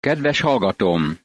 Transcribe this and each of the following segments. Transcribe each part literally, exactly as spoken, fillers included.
Kedves hallgatóm!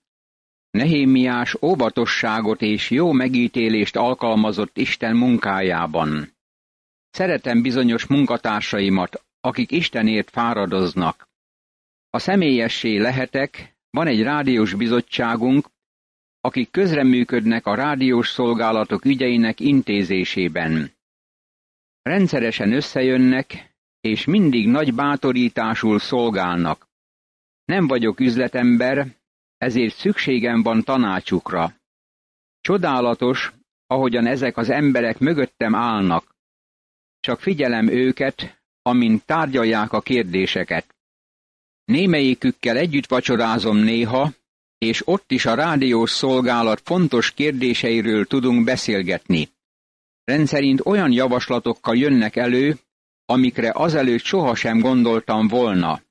Nehémiás óvatosságot és jó megítélést alkalmazott Isten munkájában. Szeretem bizonyos munkatársaimat, akik Istenért fáradoznak. Ha személyessé lehetek, van egy rádiós bizottságunk, akik közreműködnek a rádiós szolgálatok ügyeinek intézésében. Rendszeresen összejönnek, és mindig nagy bátorításul szolgálnak. Nem vagyok üzletember, ezért szükségem van tanácsukra. Csodálatos, ahogyan ezek az emberek mögöttem állnak. Csak figyelem őket, amint tárgyalják a kérdéseket. Némelyikükkel együtt vacsorázom néha, és ott is a rádiós szolgálat fontos kérdéseiről tudunk beszélgetni. Rendszerint olyan javaslatokkal jönnek elő, amikre azelőtt sohasem gondoltam volna.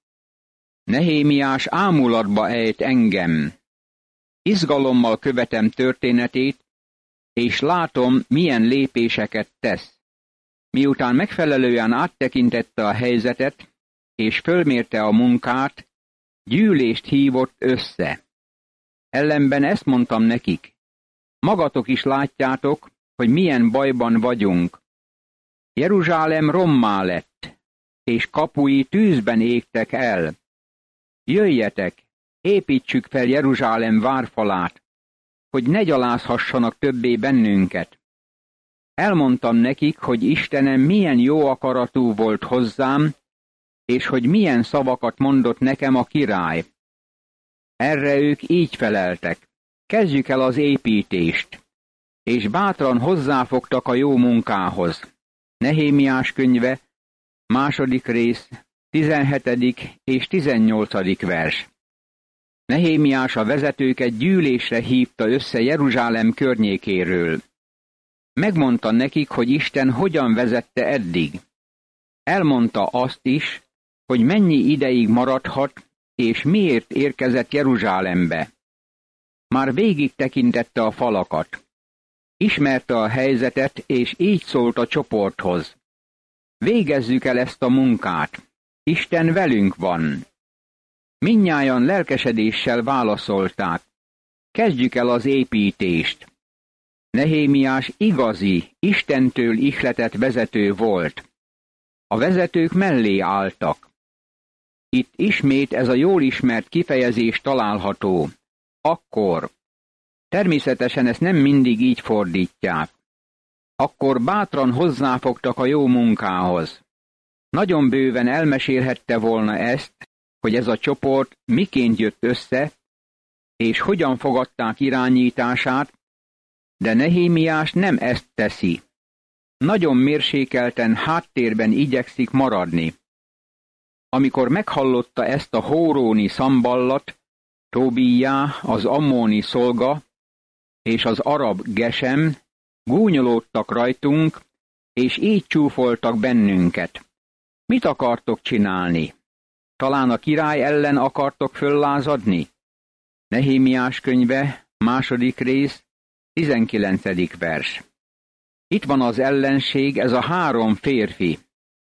Nehémiás ámulatba ejt engem. Izgalommal követem történetét, és látom, milyen lépéseket tesz. Miután megfelelően áttekintette a helyzetet, és fölmérte a munkát, gyűlést hívott össze. Ellenben ezt mondtam nekik: magatok is látjátok, hogy milyen bajban vagyunk. Jeruzsálem rommá lett, és kapui tűzben égtek el. Jöjjetek, építsük fel Jeruzsálem várfalát, hogy ne gyalázhassanak többé bennünket. Elmondtam nekik, hogy Istenem milyen jó akaratú volt hozzám, és hogy milyen szavakat mondott nekem a király. Erre ők így feleltek: kezdjük el az építést, és bátran hozzáfogtak a jó munkához. Nehémiás könyve, második rész, tizenhetedik és tizennyolcadik vers. Nehémiás a vezetőket gyűlésre hívta össze Jeruzsálem környékéről. Megmondta nekik, hogy Isten hogyan vezette eddig. Elmondta azt is, hogy mennyi ideig maradhat, és miért érkezett Jeruzsálembe. Már végig tekintette a falakat. Ismerte a helyzetet, és így szólt a csoporthoz: végezzük el ezt a munkát. Isten velünk van. Mindnyájan lelkesedéssel válaszolták: kezdjük el az építést. Nehémiás igazi, Istentől ihletett vezető volt. A vezetők mellé álltak. Itt ismét ez a jól ismert kifejezés található: akkor. Természetesen ezt nem mindig így fordítják. Akkor bátran hozzáfogtak a jó munkához. Nagyon bőven elmesélhette volna ezt, hogy ez a csoport miként jött össze, és hogyan fogadták irányítását, de Nehémiás nem ezt teszi. Nagyon mérsékelten háttérben igyekszik maradni. Amikor meghallotta ezt a hóróni Szamballat, Tóbijá, az ammóni szolga, és az arab Gesem, gúnyolódtak rajtunk, és így csúfoltak bennünket. Mit akartok csinálni? Talán a király ellen akartok föllázadni? Nehémiás könyve, második rész, tizenkilencedik vers. Itt van az ellenség, ez a három férfi.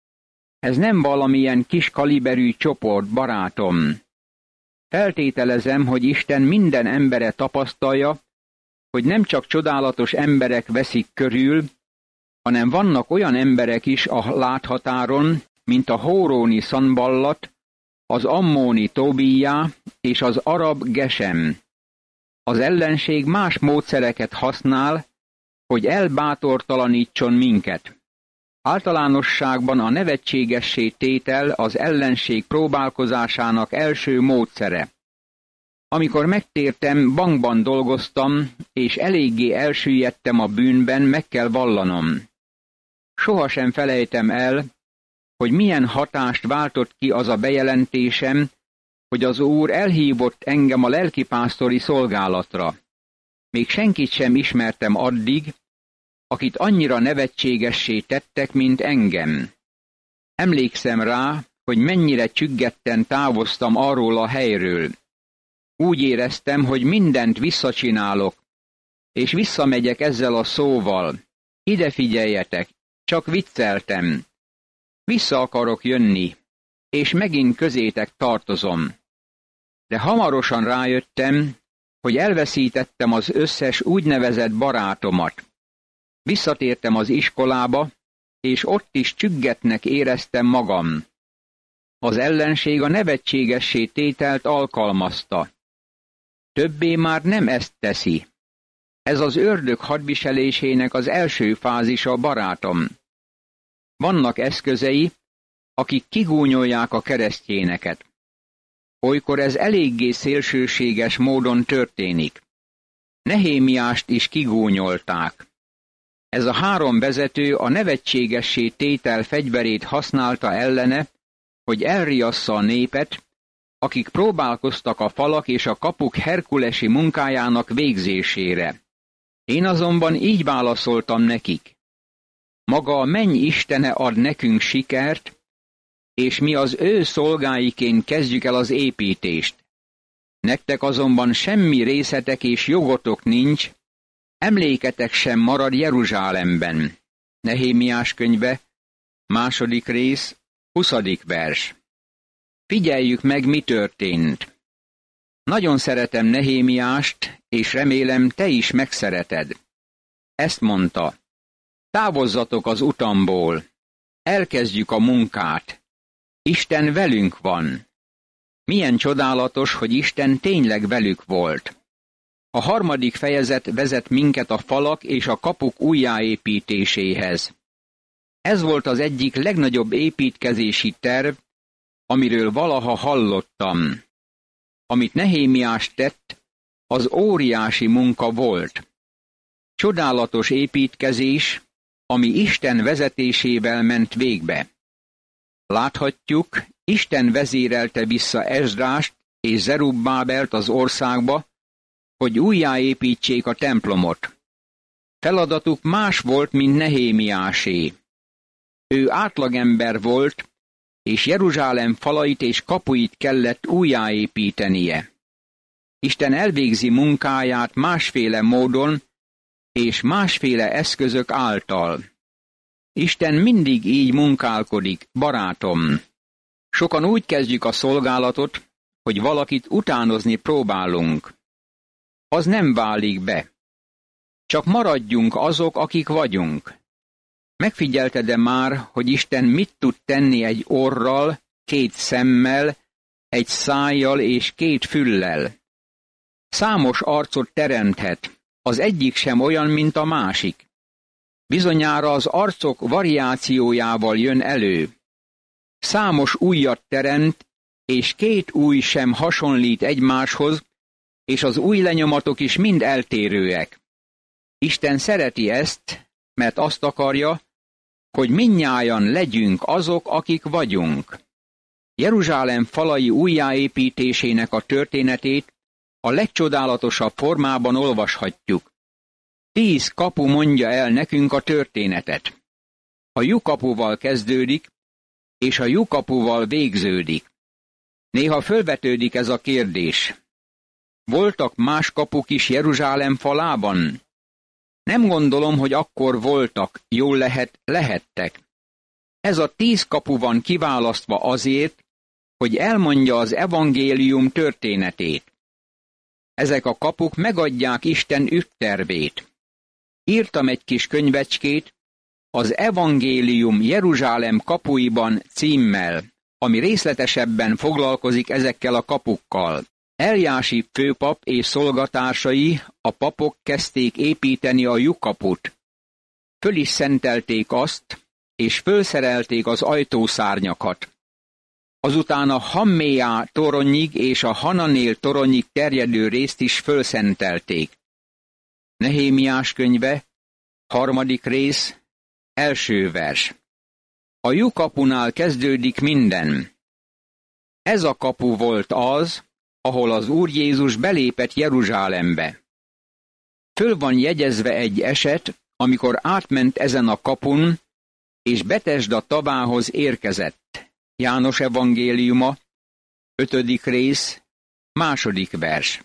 Ez nem valamilyen kis kaliberű csoport, barátom. Feltételezem, hogy Isten minden embere tapasztalja, hogy nem csak csodálatos emberek veszik körül, hanem vannak olyan emberek is a láthatáron, mint a hóróni Szanballat, az ammóni Tóbijá és az arab Gesem. Az ellenség más módszereket használ, hogy elbátortalanítson minket. Általánosságban a nevetségessé tétel az ellenség próbálkozásának első módszere. Amikor megtértem, bankban dolgoztam, és eléggé elsüllyedtem a bűnben, meg kell vallanom. Sohasem felejtem el, hogy milyen hatást váltott ki az a bejelentésem, hogy az Úr elhívott engem a lelkipásztori szolgálatra. Még senkit sem ismertem addig, akit annyira nevetségessé tettek, mint engem. Emlékszem rá, hogy mennyire csüggetten távoztam arról a helyről. Úgy éreztem, hogy mindent visszacsinálok, és visszamegyek ezzel a szóval: ide figyeljetek, csak vicceltem. Vissza akarok jönni, és megint közétek tartozom. De hamarosan rájöttem, hogy elveszítettem az összes úgynevezett barátomat. Visszatértem az iskolába, és ott is csüggetnek éreztem magam. Az ellenség a nevetségessé tételt alkalmazta. Többé már nem ezt teszi. Ez az ördög hadviselésének az első fázisa, barátom. Vannak eszközei, akik kigúnyolják a keresztjéneket. Olykor ez eléggé szélsőséges módon történik. Nehémiást is kigúnyolták. Ez a három vezető a nevetségessé tétel fegyverét használta ellene, hogy elriassza a népet, akik próbálkoztak a falak és a kapuk herkulesi munkájának végzésére. Én azonban így válaszoltam nekik. Maga a menny istene ad nekünk sikert, és mi az ő szolgáiként kezdjük el az építést. Nektek azonban semmi részetek és jogotok nincs, emléketek sem marad Jeruzsálemben. Nehémiás könyve, második rész, huszadik vers. Figyeljük meg, mi történt. Nagyon szeretem Nehémiást, és remélem, te is megszereted. Ezt mondta: távozzatok az utamból, elkezdjük a munkát. Isten velünk van. Milyen csodálatos, hogy Isten tényleg velük volt. A harmadik fejezet vezet minket a falak és a kapuk újjáépítéséhez. Ez volt az egyik legnagyobb építkezési terv, amiről valaha hallottam. Amit Nehémiás tett, az óriási munka volt. Csodálatos építkezés, ami Isten vezetésével ment végbe. Láthatjuk, Isten vezérelte vissza Esdrást és Zerubbábelt az országba, hogy újjáépítsék a templomot. Feladatuk más volt, mint Nehémiásé. Ő átlagember volt, és Jeruzsálem falait és kapuit kellett újjáépítenie. Isten elvégzi munkáját másféle módon és másféle eszközök által. Isten mindig így munkálkodik, barátom. Sokan úgy kezdjük a szolgálatot, hogy valakit utánozni próbálunk. Az nem válik be. Csak maradjunk azok, akik vagyunk. Megfigyelted-e már, hogy Isten mit tud tenni egy orral, két szemmel, egy szájjal és két füllel? Számos arcot teremthet, az egyik sem olyan, mint a másik. Bizonyára az arcok variációjával jön elő. Számos ujjat teremt, és két ujj sem hasonlít egymáshoz, és az ujjlenyomatok is mind eltérőek. Isten szereti ezt, mert azt akarja, hogy mindnyájan legyünk azok, akik vagyunk. Jeruzsálem falai újjáépítésének a történetét a legcsodálatosabb formában olvashatjuk. Tíz kapu mondja el nekünk a történetet. A lyukkapuval kezdődik, és a lyukkapuval végződik. Néha fölvetődik ez a kérdés. Voltak más kapuk is Jeruzsálem falában? Nem gondolom, hogy akkor voltak, jól lehet, lehettek. Ez a tíz kapu van kiválasztva azért, hogy elmondja az evangélium történetét. Ezek a kapuk megadják Isten ügytervét. Írtam egy kis könyvecskét, az Evangélium Jeruzsálem kapuiban címmel, ami részletesebben foglalkozik ezekkel a kapukkal. Eljási főpap és szolgatársai, a papok kezdték építeni a lyukkaput. Föl is szentelték azt, és fölszerelték az ajtószárnyakat. Azután a Hamméá toronyig és a Hananél toronyig terjedő részt is fölszentelték. Nehémiás könyve, harmadik rész, első vers. A lyukkapunál kezdődik minden. Ez a kapu volt az, ahol az Úr Jézus belépett Jeruzsálembe. Föl van jegyezve egy eset, amikor átment ezen a kapun, és Betesda tavához érkezett. János evangéliuma, ötödik rész, második vers.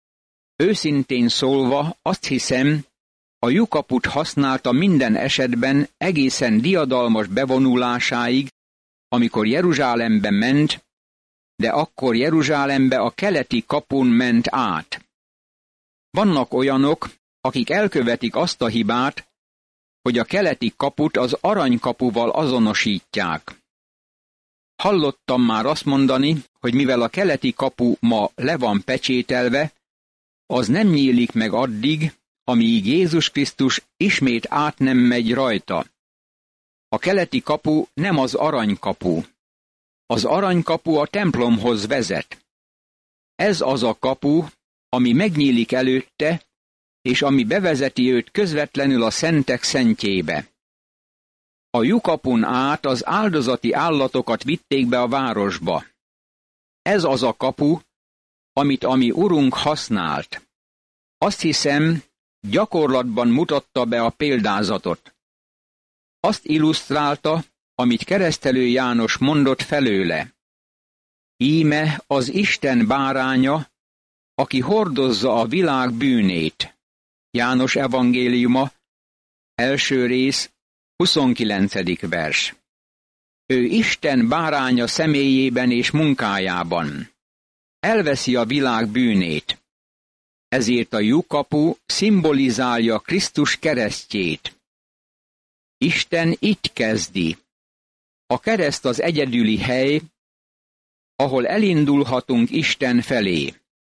Őszintén szólva azt hiszem, a lyukkaput használta minden esetben egészen diadalmas bevonulásáig, amikor Jeruzsálembe ment, de akkor Jeruzsálembe a keleti kapun ment át. Vannak olyanok, akik elkövetik azt a hibát, hogy a keleti kaput az aranykapuval azonosítják. Hallottam már azt mondani, hogy mivel a keleti kapu ma le van pecsételve, az nem nyílik meg addig, amíg Jézus Krisztus ismét át nem megy rajta. A keleti kapu nem az aranykapu. Az aranykapu a templomhoz vezet. Ez az a kapu, ami megnyílik előtte, és ami bevezeti őt közvetlenül a szentek szentjébe. A lyukapun át az áldozati állatokat vitték be a városba. Ez az a kapu, amit a mi Urunk használt. Azt hiszem, gyakorlatban mutatta be a példázatot. Azt illusztrálta, amit Keresztelő János mondott felőle. Íme az Isten báránya, aki hordozza a világ bűnét. János evangéliuma, első rész, huszonkilencedik vers. Ő Isten báránya személyében és munkájában. Elveszi a világ bűnét. Ezért a lyukapu szimbolizálja Krisztus keresztjét. Isten itt kezdi. A kereszt az egyedüli hely, ahol elindulhatunk Isten felé.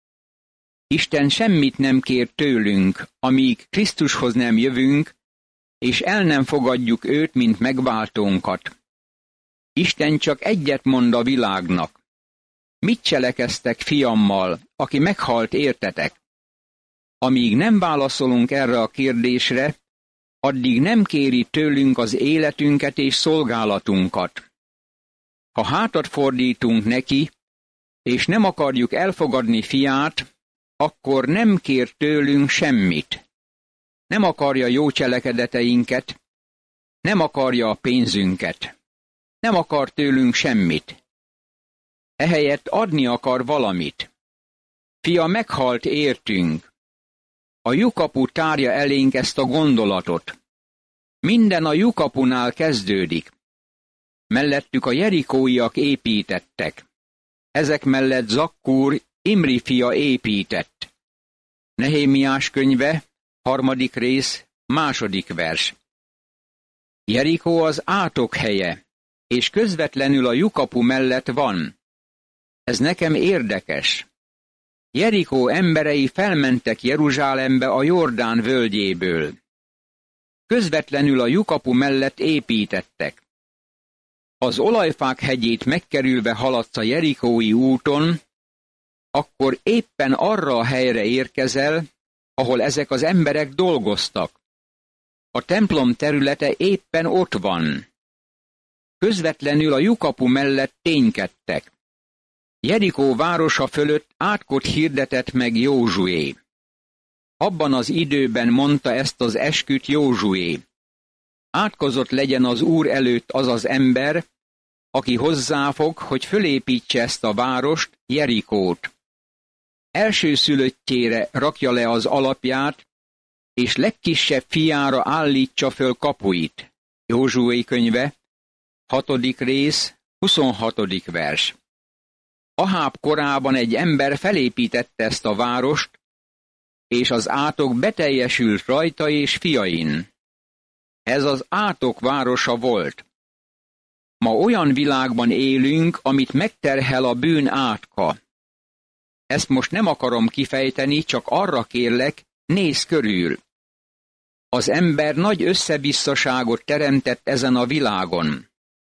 Isten semmit nem kér tőlünk, amíg Krisztushoz nem jövünk, és el nem fogadjuk őt, mint megváltónkat. Isten csak egyet mond a világnak. Mit cselekeztek fiammal, aki meghalt értetek? Amíg nem válaszolunk erre a kérdésre, addig nem kéri tőlünk az életünket és szolgálatunkat. Ha hátat fordítunk neki, és nem akarjuk elfogadni fiát, akkor nem kér tőlünk semmit. Nem akarja jó cselekedeteinket, nem akarja a pénzünket. Nem akar tőlünk semmit. Ehelyett adni akar valamit. Fia meghalt értünk. A lyukapu tárja elénk ezt a gondolatot. Minden a lyukapunál kezdődik. Mellettük a jerikóiak építettek. Ezek mellett Zakkúr, Imri fia épített. Nehémiás könyve, harmadik rész, második vers. Jerikó az átok helye, és közvetlenül a lyukapu mellett van. Ez nekem érdekes. Jerikó emberei felmentek Jeruzsálembe a Jordán völgyéből. Közvetlenül a lyukapu mellett építettek. Az olajfák hegyét megkerülve haladsz a jerikói úton, akkor éppen arra a helyre érkezel, ahol ezek az emberek dolgoztak. A templom területe éppen ott van. Közvetlenül a lyukapu mellett ténykedtek. Jerikó városa fölött átkot hirdetett meg Józsué. Abban az időben mondta ezt az esküt Józsué. Átkozott legyen az Úr előtt az az ember, aki hozzáfog, hogy fölépítse ezt a várost, Jerikót. Elsőszülöttjére rakja le az alapját, és legkisebb fiára állítsa föl kapuit. Józsué könyve, hatodik rész, huszonhatodik vers. Aháb korában egy ember felépítette ezt a várost, és az átok beteljesült rajta és fiain. Ez az átok városa volt. Ma olyan világban élünk, amit megterhel a bűn átka. Ezt most nem akarom kifejteni, csak arra kérlek, nézz körül. Az ember nagy összevisszaságot teremtett ezen a világon.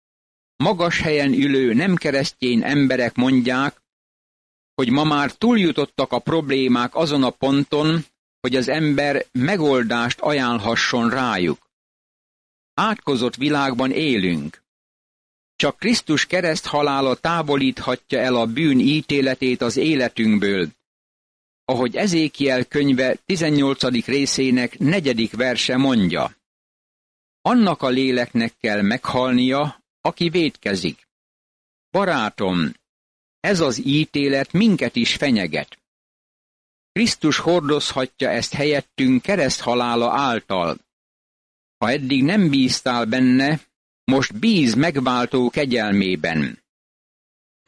Magas helyen ülő nem keresztény emberek mondják, hogy ma már túljutottak a problémák azon a ponton, hogy az ember megoldást ajánlhasson rájuk. Átkozott világban élünk. Csak Krisztus kereszthalála távolíthatja el a bűn ítéletét az életünkből, ahogy Ezékiel könyve tizennyolcadik részének negyedik verse mondja. Annak a léleknek kell meghalnia, aki vétkezik. Barátom, ez az ítélet minket is fenyeget. Krisztus hordozhatja ezt helyettünk kereszthalála által. Ha eddig nem bíztál benne, most bíz megváltó kegyelmében.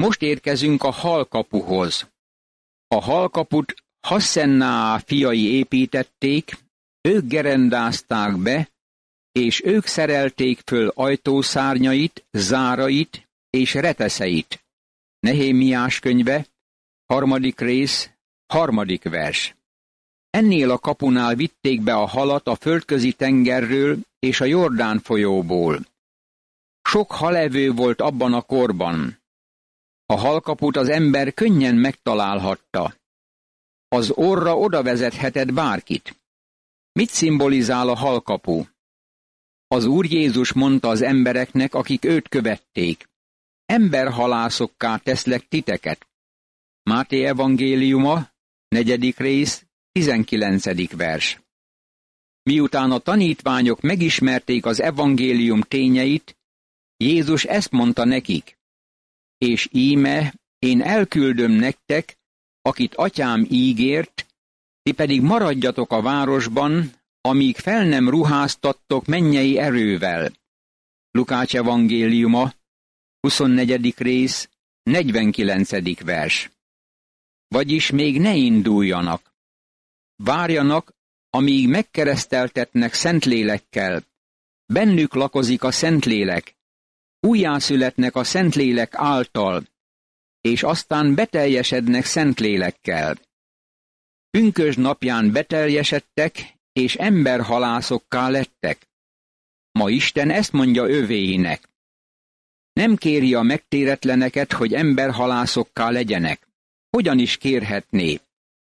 Most érkezünk a halkapuhoz. A halkaput Hassennáá fiai építették, ők gerendázták be, és ők szerelték föl ajtószárnyait, zárait és reteszeit. Nehémiás könyve, harmadik rész, harmadik vers. Ennél a kapunál vitték be a halat a földközi tengerről és a Jordán folyóból. Sok halevő volt abban a korban. A halkaput az ember könnyen megtalálhatta. Az orra oda vezethetett bárkit. Mit szimbolizál a halkapu? Az Úr Jézus mondta az embereknek, akik őt követték: emberhalászokká teszlek titeket. Máté evangéliuma, negyedik rész, tizenkilencedik vers. Miután a tanítványok megismerték az evangélium tényeit, Jézus ezt mondta nekik: és íme, én elküldöm nektek, akit atyám ígért, ti pedig maradjatok a városban, amíg fel nem ruháztattok mennyei erővel. Lukács evangéliuma, huszonnegyedik rész, negyvenkilencedik vers. Vagyis még ne induljanak. Várjanak, amíg megkereszteltetnek Szentlélekkel. Bennük lakozik a Szentlélek. Újjászületnek a Szentlélek által, és aztán beteljesednek Szentlélekkel. Pünkösd napján beteljesedtek, és emberhalászokká lettek. Ma Isten ezt mondja övéinek: nem kéri a megtéretleneket, hogy emberhalászokká legyenek. Hogyan is kérhetné?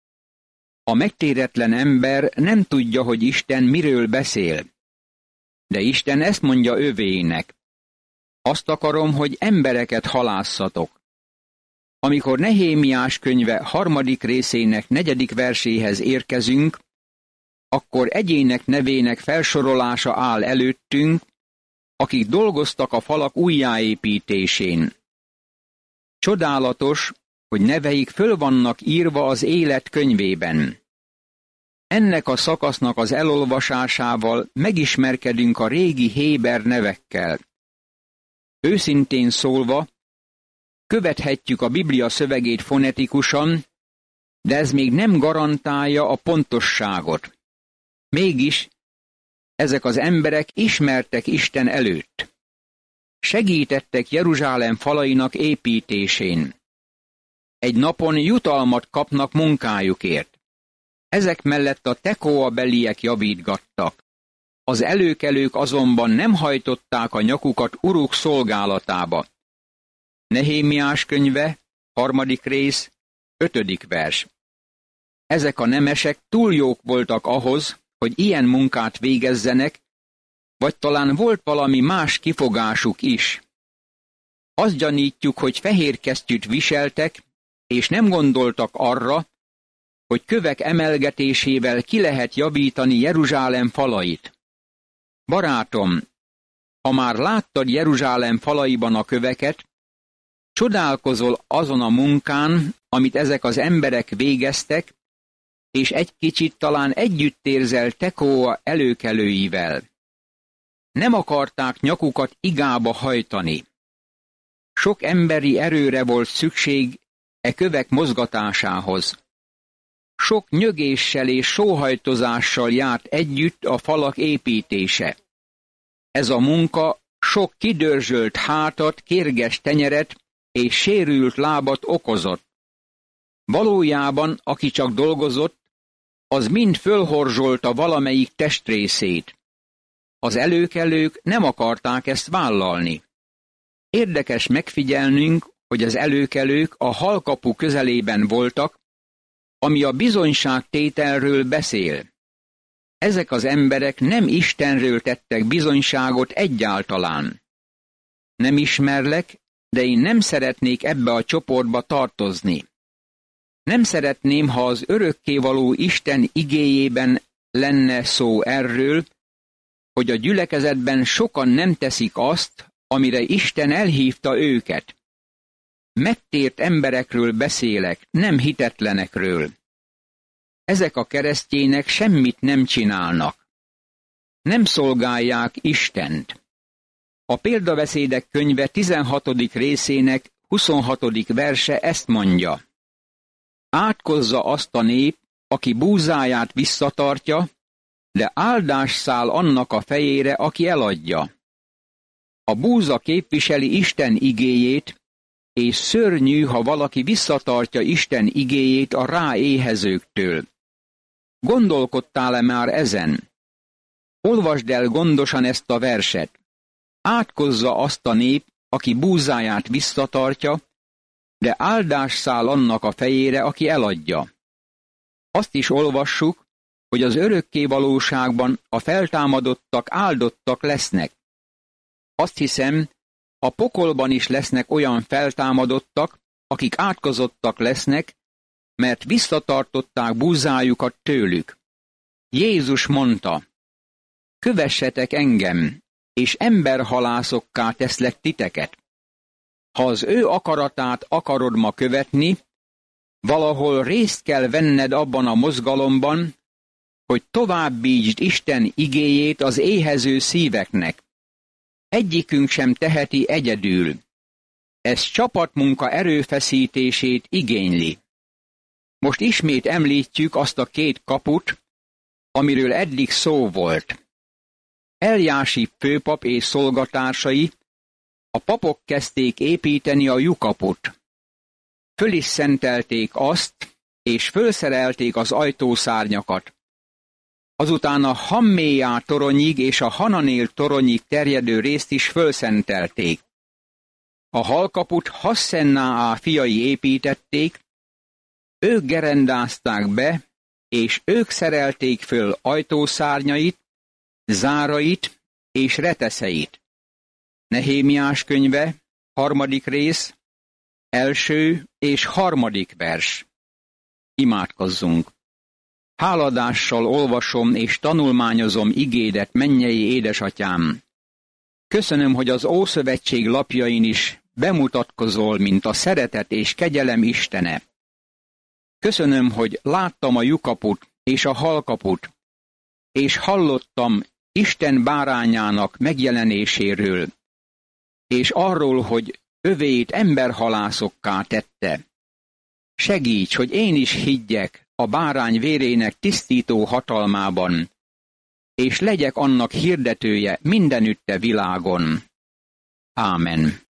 A megtéretlen ember nem tudja, hogy Isten miről beszél. De Isten ezt mondja övéinek: azt akarom, hogy embereket halászatok. Amikor Nehémiás könyve harmadik részének negyedik verséhez érkezünk, akkor egyének nevének felsorolása áll előttünk, akik dolgoztak a falak újjáépítésén. Csodálatos, hogy neveik föl vannak írva az élet könyvében. Ennek a szakasznak az elolvasásával megismerkedünk a régi héber nevekkel. Őszintén szólva, követhetjük a Biblia szövegét fonetikusan, de ez még nem garantálja a pontosságot. Mégis ezek az emberek ismertek Isten előtt. Segítettek Jeruzsálem falainak építésén. Egy napon jutalmat kapnak munkájukért. Ezek mellett a Tekóa beliek javítgattak. Az előkelők azonban nem hajtották a nyakukat uruk szolgálatába. Nehémiás könyve, harmadik rész, ötödik vers. Ezek a nemesek túl jók voltak ahhoz, hogy ilyen munkát végezzenek, vagy talán volt valami más kifogásuk is. Azt gyanítjuk, hogy fehér kesztyűt viseltek, és nem gondoltak arra, hogy kövek emelgetésével ki lehet javítani Jeruzsálem falait. Barátom, ha már láttad Jeruzsálem falaiban a köveket, csodálkozol azon a munkán, amit ezek az emberek végeztek, és egy kicsit talán együtt érzel Tekóa előkelőivel. Nem akarták nyakukat igába hajtani. Sok emberi erőre volt szükség e kövek mozgatásához. Sok nyögéssel és sóhajtozással járt együtt a falak építése. Ez a munka sok kidörzsölt hátat, kérges tenyeret és sérült lábat okozott. Valójában, aki csak dolgozott, az mind fölhorzsolta valamelyik testrészét. Az előkelők nem akarták ezt vállalni. Érdekes megfigyelnünk, hogy az előkelők a halkapu közelében voltak, ami a bizonyságtételről beszél. Ezek az emberek nem Istenről tettek bizonyságot egyáltalán. Nem ismerlek, de én nem szeretnék ebbe a csoportba tartozni. Nem szeretném, ha az örökkévaló Isten igéjében lenne szó erről, hogy a gyülekezetben sokan nem teszik azt, amire Isten elhívta őket. Megtért emberekről beszélek, nem hitetlenekről. Ezek a keresztjének semmit nem csinálnak. Nem szolgálják Istent. A példabeszédek könyve tizenhatodik részének huszonhatodik verse ezt mondja: Átkozza azt a nép, aki búzáját visszatartja, de áldás száll annak a fejére, aki eladja. A búza képviseli Isten igéjét, és szörnyű, ha valaki visszatartja Isten igéjét a ráéhezőktől. Gondolkodtál-e már ezen? Olvasd el gondosan ezt a verset. Átkozza azt a nép, aki búzáját visszatartja, de áldás száll annak a fejére, aki eladja. Azt is olvassuk, hogy az örökké valóságban a feltámadottak áldottak lesznek. Azt hiszem, a pokolban is lesznek olyan feltámadottak, akik átkozottak lesznek, mert visszatartották búzájukat tőlük. Jézus mondta: Kövessetek engem, és emberhalászokká teszlek titeket. Ha az ő akaratát akarod ma követni, valahol részt kell venned abban a mozgalomban, hogy továbbítsd Isten igéjét az éhező szíveknek. Egyikünk sem teheti egyedül. Ez csapatmunka erőfeszítését igényli. Most ismét említjük azt a két kaput, amiről eddig szó volt. Eljási főpap és szolgatársai, a papok kezdték építeni a lyukaput. Föl is szentelték azt, és fölszerelték az ajtószárnyakat. Azután a Hamméjá toronyig és a Hananél toronyig terjedő részt is fölszentelték. A halkaput Hassennáá fiai építették, ők gerendázták be, és ők szerelték föl ajtószárnyait, zárait és reteszeit. Nehémiás könyve, harmadik rész, első és harmadik vers. Imádkozzunk! Háladással olvasom és tanulmányozom igédet, mennyei édesatyám. Köszönöm, hogy az Ószövetség lapjain is bemutatkozol, mint a szeretet és kegyelem Istene. Köszönöm, hogy láttam a lyukaput és a halkaput, és hallottam Isten bárányának megjelenéséről, és arról, hogy övéit emberhalászokká tette. Segíts, hogy én is higgyek a bárány vérének tisztító hatalmában, és legyek annak hirdetője mindenütte világon. Ámen.